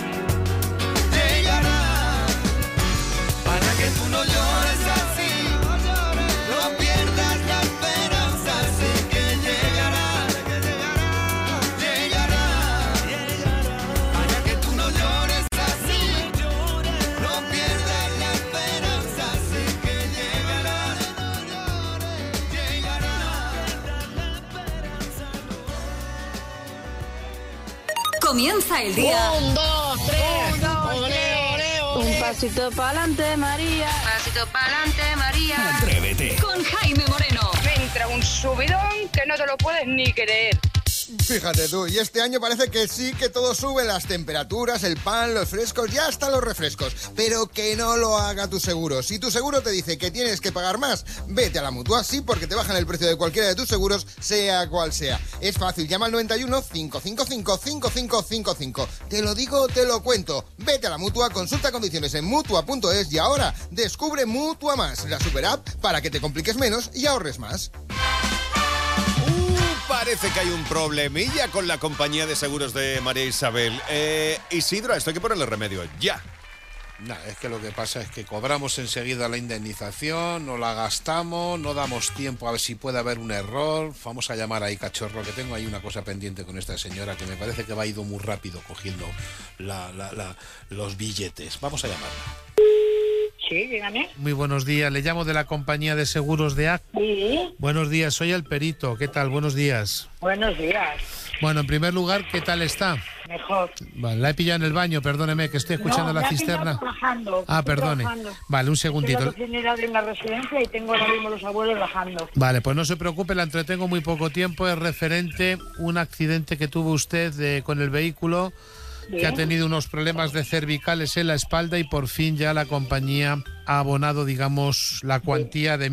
llegará. Para que tú no llores así, no pierdas la esperanza, sé que llegará, llegará. Para que tú no llores así, no pierdas la esperanza, sé que llegará, llegará. Comienza el día. 1, 2, 3, ole, ole, ole. Un Pasito pa'lante, María. Pasito pa'lante, María. Atrévete. Con Jaime Moreno. Me entra un subidón que no te lo puedes ni creer. Fíjate tú, y este año parece que sí que todo sube, las temperaturas, el pan, los frescos, ya hasta los refrescos. Pero que no lo haga tu seguro. Si tu seguro te dice que tienes que pagar más, vete a la Mutua, sí, porque te bajan el precio de cualquiera de tus seguros, sea cual sea. Es fácil, llama al 91 555 5555. Te lo digo, te lo cuento. Vete a la Mutua, consulta condiciones en Mutua.es y ahora descubre Mutua Más, la super app para que te compliques menos y ahorres más. Parece que hay un problemilla con la compañía de seguros de María Isabel. Isidro, a esto hay que ponerle remedio ya. Nada, es que lo que pasa es que cobramos enseguida la indemnización, no la gastamos, no damos tiempo a ver si puede haber un error. Vamos a llamar ahí, cachorro, que tengo ahí una cosa pendiente con esta señora que me parece que va ido muy rápido cogiendo los billetes. Vamos a llamarla. Sí, dígame. Muy buenos días, le llamo de la compañía de seguros de AC. Sí. Buenos días, soy el perito. ¿Qué tal? Buenos días. Buenos días. Bueno, en primer lugar, ¿qué tal está? Mejor. Vale, la he pillado en el baño, perdóneme, que estoy escuchando la cisterna. Trabajando. Perdone. Vale, un segundito. Estoy cocinera de la residencia y tengo ahora mismo los abuelos bajando. Vale, pues no se preocupe, la entretengo muy poco tiempo. Es referente un accidente que tuvo usted con el vehículo, que ha tenido unos problemas de cervicales en la espalda y por fin ya la compañía ha abonado, digamos, la cuantía de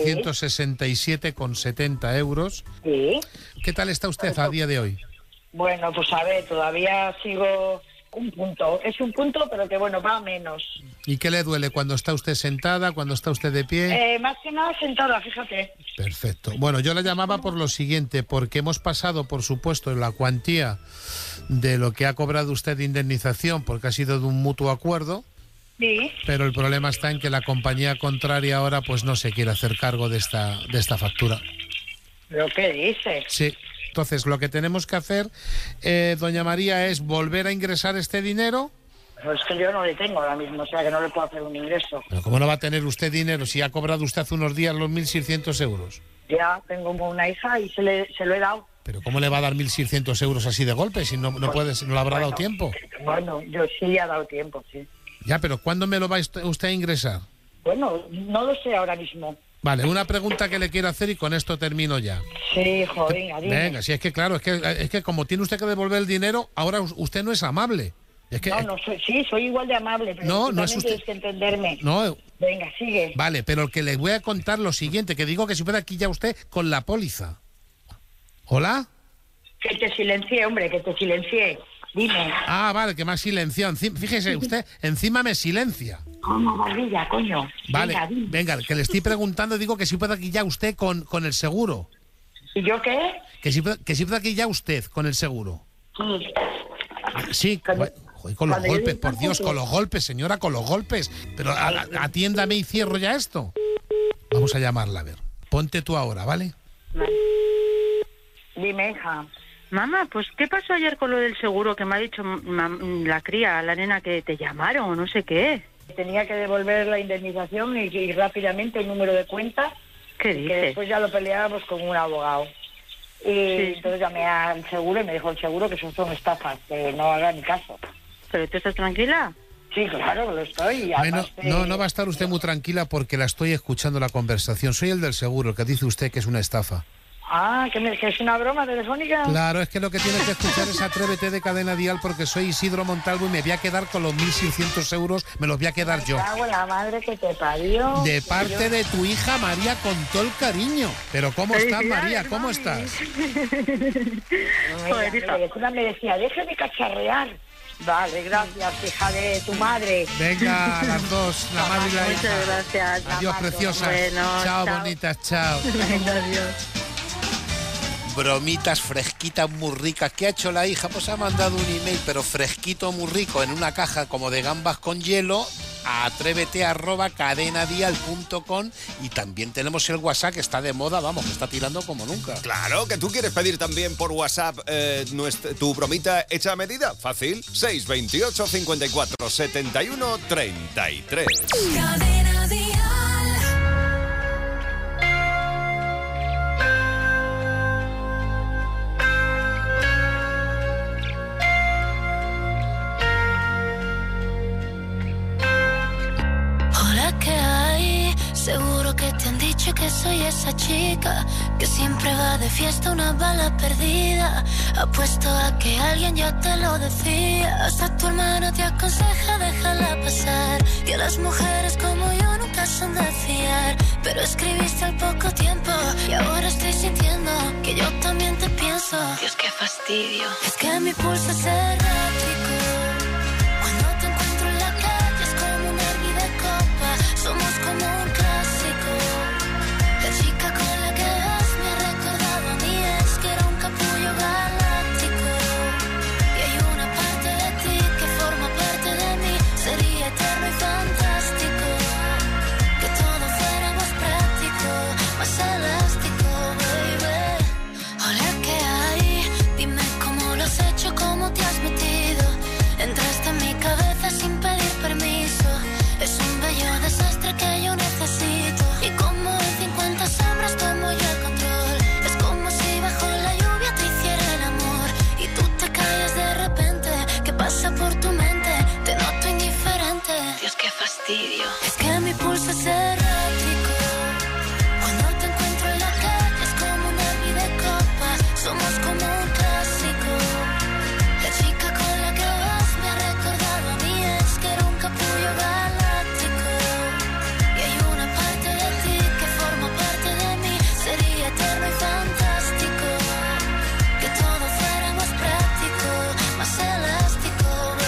1.667,70 euros. Sí. ¿Qué tal está usted a día de hoy? Bueno, pues a ver, todavía sigo un punto. Es un punto, pero que bueno, va a menos. ¿Y qué le duele cuando está usted sentada, cuando está usted de pie? Más que nada sentada, fíjate. Perfecto. Bueno, yo la llamaba por lo siguiente, porque hemos pasado, por supuesto, la cuantía de lo que ha cobrado usted de indemnización, porque ha sido de un mutuo acuerdo. Sí. Pero el problema está en que la compañía contraria ahora pues no se quiere hacer cargo de esta factura. ¿Lo que dices? Sí. Entonces, lo que tenemos que hacer, doña María, es volver a ingresar este dinero. Pues es que yo no le tengo ahora mismo, o sea que no le puedo hacer un ingreso. ¿Pero cómo no va a tener usted dinero si ha cobrado usted hace unos días los 1.600 euros? Ya, tengo una hija y se lo he dado. ¿Pero cómo le va a dar 1.600 euros así de golpe si no puede, no le habrá dado tiempo? Bueno, yo sí ha dado tiempo, sí. Ya, pero ¿cuándo me lo va usted a ingresar? Bueno, no lo sé ahora mismo. Vale, una pregunta que le quiero hacer y con esto termino ya. Sí, hijo, venga, dime. Venga, sí, es que claro, es que como tiene usted que devolver el dinero, ahora usted no es amable. Es que, soy igual de amable, pero no es usted. Tienes que entenderme. No. Venga, sigue. Vale, pero que le voy a contar lo siguiente, que digo que si puede aquí ya usted con la póliza. ¿Hola? Que te silencié, hombre, que te silencié. Dime. Ah, vale, que me ha silenciado. Fíjese, usted encima me silencia. ¿Cómo, barbilla, coño? Vale, venga, que le estoy preguntando, digo que si puede aquí ya usted con el seguro. ¿Y yo qué? Que si puede aquí ya usted con el seguro. Sí. Sí, con los golpes, por Dios, con los golpes, señora, con los golpes. Pero atiéndame y cierro ya esto. Vamos a llamarla, a ver. Ponte tú ahora, ¿vale? Dime, hija. Mamá, pues ¿qué pasó ayer con lo del seguro que me ha dicho la cría, la nena, que te llamaron o no sé qué? Tenía que devolver la indemnización y rápidamente el número de cuenta. ¿Qué dices? Que después ya lo peleábamos con un abogado. Y entonces llamé al seguro y me dijo el seguro que eso son estafas, que no haga ni caso. ¿Pero tú estás tranquila? Sí, claro que lo estoy. Bueno, no va a estar usted muy tranquila porque la estoy escuchando la conversación. Soy el del seguro, el que dice usted que es una estafa. Ah, ¿que es una broma telefónica? Claro, es que lo que tiene que escuchar es Atrévete de Cadena Dial, porque soy Isidro Montalvo y me voy a quedar con los 1.600 euros, me los voy a quedar yo. Me cago en la madre que te parió. De parte de tu hija María, con todo el cariño. Pero ¿cómo estás, María? ¿Cómo estás? Joder, hija. Me decía, déjame cacharrear. Vale, gracias, hija de tu madre. Venga, las dos, la madre y la hija. Muchas gracias. Adiós, preciosas. Bueno, chao, bonitas, chao. Adiós. Bromitas fresquitas muy ricas. ¿Qué ha hecho la hija? Pues ha mandado un email, pero fresquito, muy rico, en una caja como de gambas con hielo, a atrévete@cadenadial.com. Y también tenemos el WhatsApp, que está de moda, vamos, que está tirando como nunca. Claro, que tú quieres pedir también por WhatsApp tu bromita hecha a medida. Fácil, 628 54 71 33. Cadena Dial. Seguro que te han dicho que soy esa chica que siempre va de fiesta, una bala perdida. Apuesto a que alguien ya te lo decía. Hasta tu hermana te aconseja déjala pasar, que las mujeres como yo nunca son de fiar. Pero escribiste al poco tiempo y ahora estoy sintiendo que yo también te pienso. Dios, qué fastidio. Es que mi pulso es errático. Cuando te encuentro en la calle es como un hervir de copa. Somos como un clásico. La chica con la que vas me ha recordado a mí. Es que era un capullo galáctico. Y hay una parte de ti que forma parte de mí. Sería eterno y fantástico que todo fuera más práctico, más elástico, baby. Hola, ¿qué hay? Dime cómo lo has hecho, cómo te has metido. Entraste en mi cabeza sin pedir permiso. Es un bello desastre que yo necesito. Y como en 50 sombras tomo yo el control. Es como si bajo la lluvia te hiciera el amor y tú te callas de repente. ¿Qué pasa por tu mente? Te noto indiferente. Dios, qué fastidio. Es que mi pulso es errático. Cuando te encuentro en la calle es como un hervir de copa. Somos como un clásico. La chica con la que vas me ha recordado a mí. Es que era un capullo galáctico. Y hay una parte de ti que forma parte de mí. Sería eterno y fantástico que todo fuera más práctico, más elástico,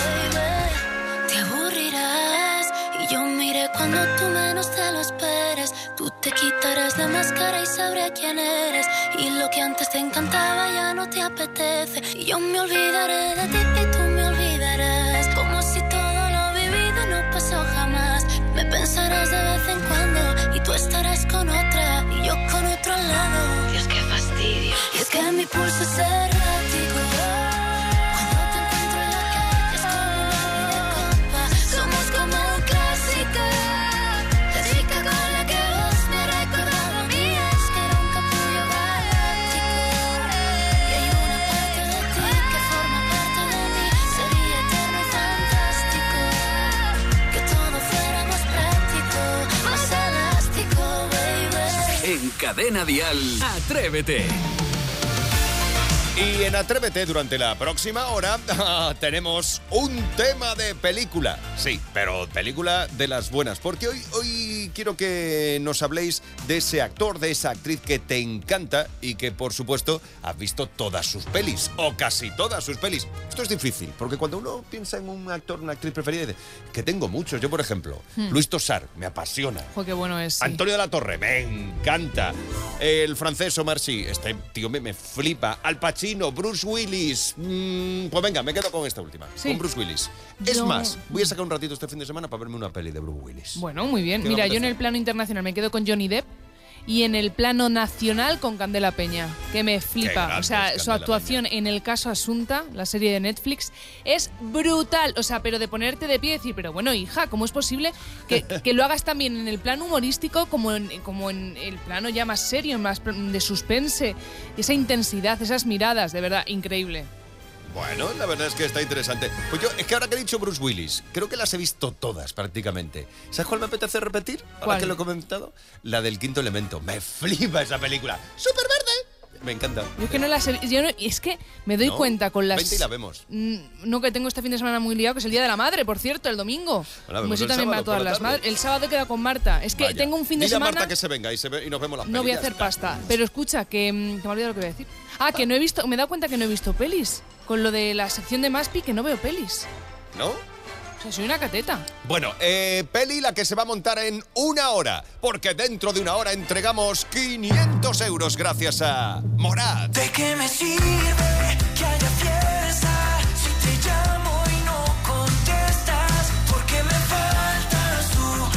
baby. Te aburrirás y yo miré cuando tú menos te lo esperes. Tú te quitarás la máscara y sabré quién eres. Y lo que antes te encantaba ya no te apetece. Y yo me olvidaré de ti y tú me olvidarás. Como si todo lo vivido no pasó jamás. Me pensarás de vez en cuando y tú estarás con otra y yo con otro al lado. Dios, qué fastidio. Y es que mi pulso es errático. Cuando te encuentro en la calle es como un hervir de copa. Somos como un clásico. La chica con la que vas me ha recordado a mí. Es que era un capullo galáctico. Y hay una parte de ti que forma parte de mí. Sería eterno y fantástico que todo fuera más práctico, más elástico, baby. En Cadena Dial, Atrévete. Y en Atrévete, durante la próxima hora, tenemos un tema de película. Sí, pero película de las buenas. Porque hoy quiero que nos habléis de ese actor, de esa actriz que te encanta y que, por supuesto, has visto todas sus pelis, o casi todas sus pelis. Esto es difícil, porque cuando uno piensa en un actor, una actriz preferida, dice, que tengo muchos. Yo, por ejemplo, Luis Tosar, me apasiona. Qué bueno es. Sí. Antonio de la Torre, me encanta. El francés Omar Sy, este tío me flipa. Al Pacino, Bruce Willis. Pues venga, me quedo con esta última, con Bruce Willis. Es más, voy a sacar un ratito este fin de semana para verme una peli de Bruce Willis. Bueno, muy bien. Mira, yo en el plano internacional me quedo con Johnny Depp y en el plano nacional con Candela Peña, que me flipa. O sea, su actuación en El caso Asunta, la serie de Netflix, es brutal. O sea, pero de ponerte de pie y decir, pero bueno, hija, ¿cómo es posible que lo hagas también en el plano humorístico como en el plano ya más serio, más de suspense? Esa intensidad, esas miradas, de verdad, increíble. Bueno, la verdad es que está interesante. Pues yo, es que ahora que he dicho Bruce Willis, creo que las he visto todas prácticamente. ¿Sabes cuál me apetece repetir? Ahora que lo he comentado. La del Quinto Elemento. Me flipa esa película. ¡Súper verde! Me encanta. Yo es que no las he... es que me doy cuenta con las... Vente y la vemos. No, que tengo este fin de semana muy liado, que es el Día de la Madre, por cierto, el domingo. Bueno, pues yo también para todas las madres. El sábado he quedado con Marta. Es que tengo un fin de semana... Dile a Marta que se venga y nos vemos las pelis. No voy a hacer pasta. Pero escucha, que me he olvidado lo que voy a decir. Que no he visto... Me he dado cuenta que no he visto pelis. Con lo de la sección de Maspi, que no veo pelis. ¿No? O sea, soy una cateta. Bueno, peli la que se va a montar en una hora. Porque dentro de una hora entregamos 500 euros gracias a Morat. ¿De qué me sirve que haya fiesta si te llamo y no contestas? Porque me faltas tú,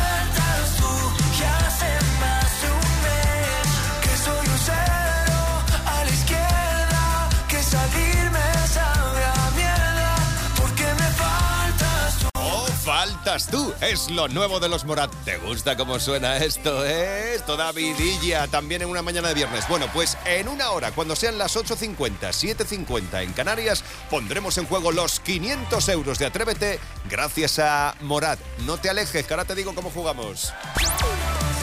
que hace más de un mes que soy un cero a la izquierda, que salirme sabe a mierda, porque me faltas tú. ¡Oh, faltas tú! Es lo nuevo de los Morat. ¿Te gusta cómo suena esto? Esto da vidilla también en una mañana de viernes. Bueno, pues en una hora, cuando sean las 8:50, 7:50 en Canarias, pondremos en juego los 500 euros de Atrévete gracias a Morat. No te alejes, que ahora te digo cómo jugamos.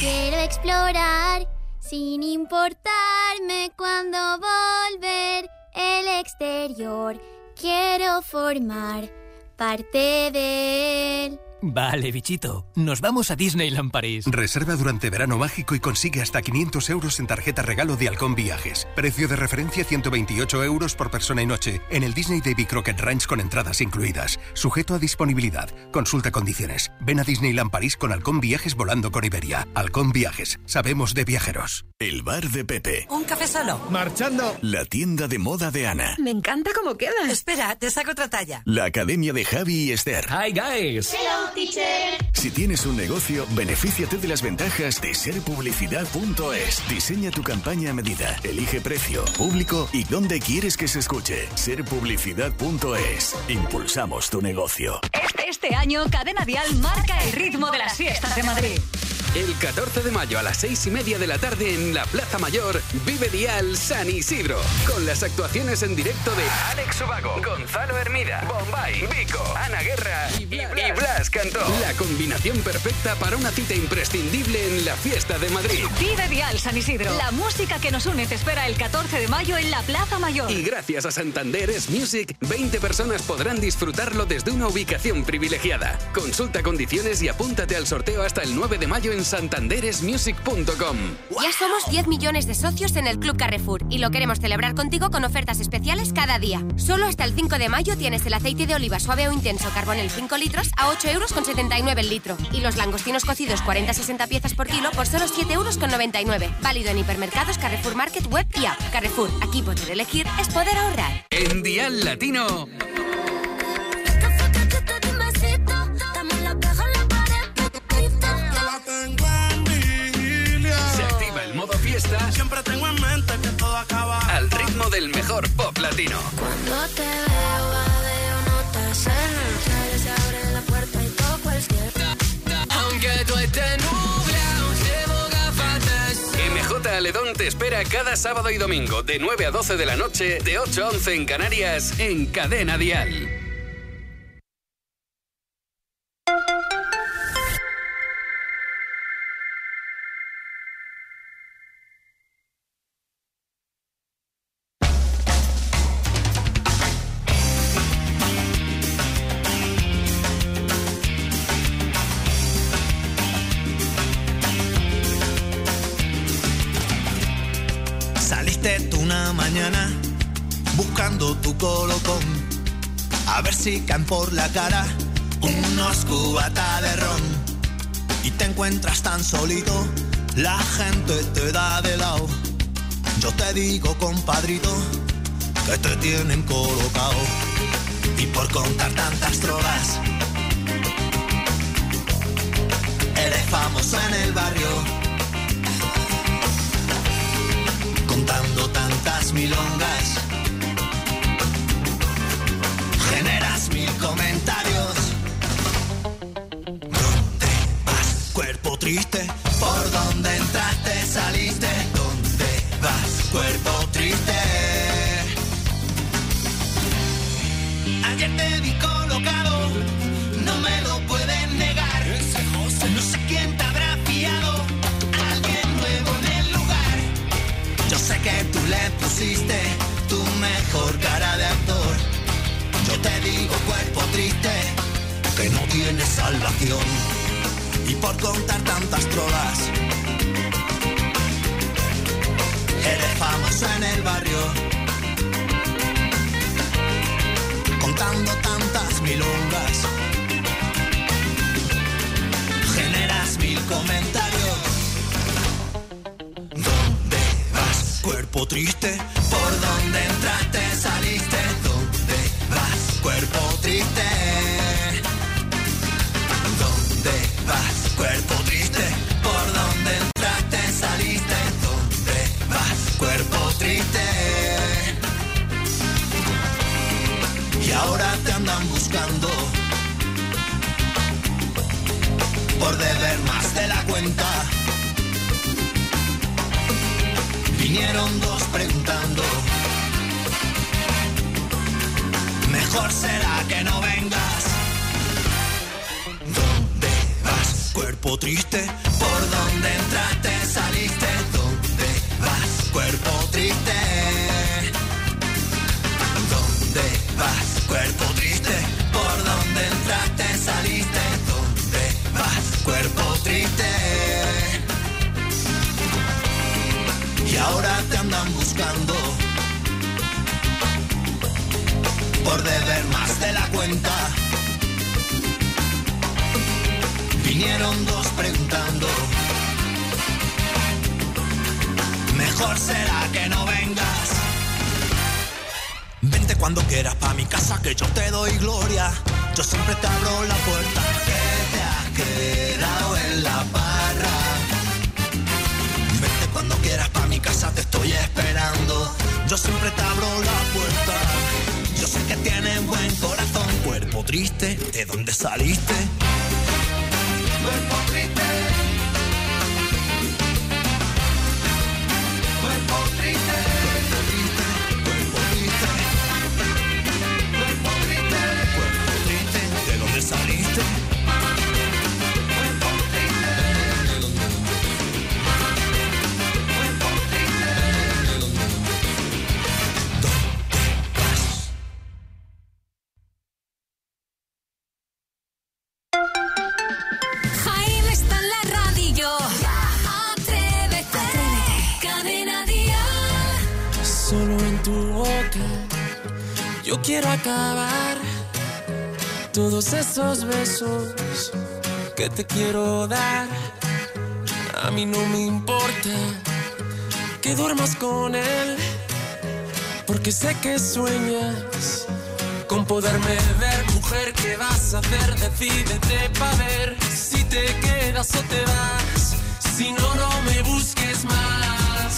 Quiero explorar sin importarme cuándo volver el exterior. Quiero formar parte de él. Vale, bichito. Nos vamos a Disneyland París. Reserva durante verano mágico y consigue hasta 500 euros en tarjeta regalo de Halcón Viajes. Precio de referencia 128 euros por persona y noche en el Disney Davy Crockett Ranch con entradas incluidas. Sujeto a disponibilidad. Consulta condiciones. Ven a Disneyland París con Halcón Viajes volando con Iberia. Halcón Viajes. Sabemos de viajeros. El bar de Pepe. Un café solo. Marchando. La tienda de moda de Ana. Me encanta cómo queda. Espera, te saco otra talla. La academia de Javi y Esther. Hi, guys. Hello, teacher. Si tienes un negocio, benefíciate de las ventajas de serpublicidad.es. Diseña tu campaña a medida. Elige precio, público y dónde quieres que se escuche. Serpublicidad.es. Impulsamos tu negocio. Este año, Cadena Dial marca el ritmo de las fiestas de Madrid. El 14 de mayo a las 6:30 de la tarde en la Plaza Mayor, Vive Dial San Isidro. Con las actuaciones en directo de Alex Ubago, Gonzalo Hermida, Bombay, Vico, Ana Guerra y Blas Cantó. La combinación perfecta para una cita imprescindible en la fiesta de Madrid. Vive Dial San Isidro. La música que nos une te espera el 14 de mayo en la Plaza Mayor. Y gracias a Santander Es Music, 20 personas podrán disfrutarlo desde una ubicación privilegiada. Consulta condiciones y apúntate al sorteo hasta el 9 de mayo en santanderesmusic.com. Ya somos 10 millones de socios en el Club Carrefour y lo queremos celebrar contigo con ofertas especiales cada día. Solo hasta el 5 de mayo tienes el aceite de oliva suave o intenso Carbonell 5 litros a 8,79 € el litro. Y los langostinos cocidos 40-60 piezas por kilo por solo 7,99 €. Válido en hipermercados, Carrefour Market, web y app. Carrefour, aquí poder elegir es poder ahorrar. En Dial Latino... Se activa el modo fiesta. Siempre tengo en mente que todo acaba al ritmo del mejor pop latino. Cuando te veo, vadeo, no te cenas. Se abre la puerta y toco el cielo. Aunque tú estés nublado, llevo gafatas. MJ Aledón te espera cada sábado y domingo de 9 a 12 de la noche, de 8 a 11 en Canarias, en Cadena Dial. Buscando tu colocón, a ver si caen por la cara unos cubatas de ron. Y te encuentras tan solito, la gente te da de lado. Yo te digo, compadrito, que te tienen colocado. Y por contar tantas drogas, eres famoso en el barrio. Contando tantas milongas, generas 1000 comentarios. ¿Dónde vas, cuerpo triste? ¿Por dónde entraste, saliste? ¿Dónde vas, cuerpo triste? Ayer te vi colocado, no me lo pueden negar. No sé quién te habrá fiado, alguien nuevo en el lugar. Yo sé que tú le pusiste tu mejor cara de actor. Yo te digo, cuerpo triste, que no tienes salvación. Y por contar tantas drogas, eres famoso en el barrio. Contando tantas milongas, generas 1000 comentarios. ¿Dónde vas, cuerpo triste? ¿Por dónde entraste, saliste? ¿Dónde vas, cuerpo triste? ¿Dónde vas, cuerpo triste? ¿Por dónde entraste, saliste? ¿Dónde vas, cuerpo triste? Y ahora te andan buscando por deber más de la cuenta. Vinieron dos preguntando, mejor será que no vengas. ¿Dónde vas, cuerpo cuerpo triste. ¿Por dónde entraste, saliste? ¿Dónde vas, cuerpo triste? ¿Dónde vas, cuerpo triste? ¿Por dónde entraste, saliste? ¿Dónde vas, cuerpo triste? Y ahora te andan buscando por deber más de la cuenta. Vinieron dos preguntando, mejor será que no vengas. Vente cuando quieras pa' mi casa que yo te doy gloria. Yo siempre te abro la puerta. Que te has quedado en la barra. Vente cuando quieras pa' mi casa, te estoy esperando. Yo siempre te abro la puerta. Yo sé que tienes buen corazón. Cuerpo triste, ¿de dónde saliste? Cuerpo triste. Cuerpo triste. Cuerpo triste. Cuerpo triste. Cuerpo triste. Cuerpo triste. ¿De dónde saliste? Cuerpo triste. ¿De dónde? Cuerpo triste. ¿De dónde? ¿Dónde vas? Jaime está en la radio. Atrévete. Cadena Dial. Solo en tu boca yo quiero acabar todos esos besos que te quiero dar. A mí no me importa que duermas con él, porque sé que sueñas con poderme ver. Mujer, ¿qué vas a hacer? Decídete pa' ver si te quedas o te vas. Si no, no me busques más.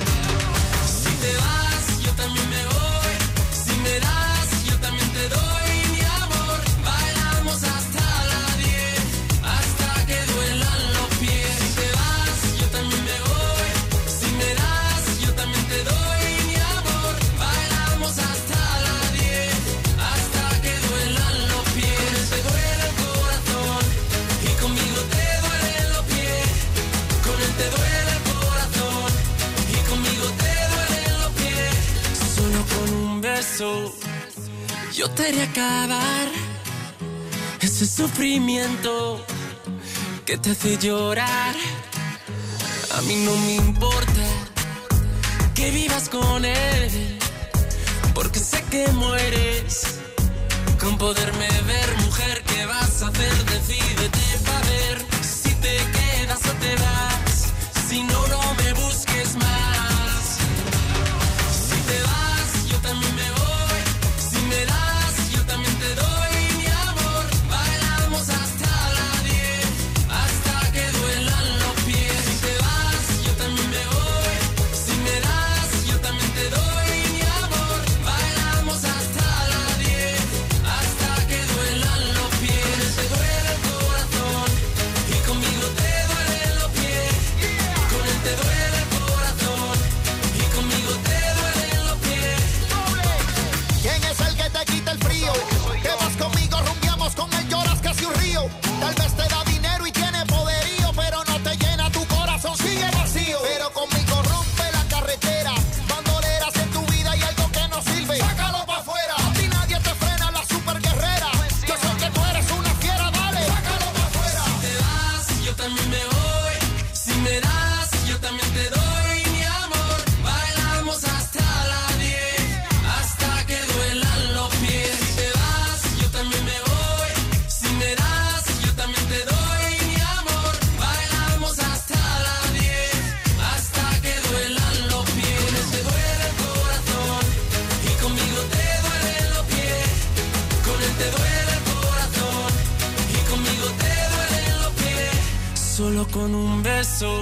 Si te vas, yo también me voy. Si me das, yo también te doy. Mi amor, bailamos hasta las 10, hasta que duelan los pies. Si te vas, yo también me voy. Si me das, yo también te doy. Mi amor, bailamos hasta las 10, hasta que duelan los pies. Te duele el corazón y conmigo te duelen los pies. Con él te duele el corazón y conmigo te duelen los pies. Solo con un beso yo te haré acabar ese sufrimiento que te hace llorar. A mí no me importa que vivas con él, porque sé que mueres con poderme ver. Mujer, ¿qué vas a hacer? Decídete pa' ver si te quedas o te vas. Si no, no me busques más. Si te vas, yo también me voy. Si me das, yo también te doy. Mi amor, bailamos hasta las 10, hasta que duelan los pies. Si te vas, yo también me voy. Si me das, yo también te doy. Mi amor, bailamos hasta las 10, hasta que duelan los pies. Te duele el corazón y conmigo te duelen los pies. Con él te duele el corazón y conmigo te duelen los pies. ¿Quién es el que te quita el frío? Que vas conmigo, rumbiamos, con él lloras casi un río. Tal vez te da dinero y tiene poderío, pero no te llena tu corazón, sigue vacío. Pero conmigo rompe la carretera, bandoleras en tu vida y algo que no sirve, sácalo pa' afuera. A ti nadie te frena, la super guerrera. Yo sé que tú eres una fiera, dale, sácalo pa' afuera. Si te vas, yo también me voy. Si me das, yo también te doy. Mi amor, bailamos hasta las 10, hasta que duelan los pies. Si te vas, yo también me voy. Si me das, yo también te doy. Mi amor, bailamos hasta las 10, hasta que duelan los pies. Te duele el corazón y conmigo te duelen los pies. Con él te duele el corazón y conmigo te duelen los pies. Solo con un beso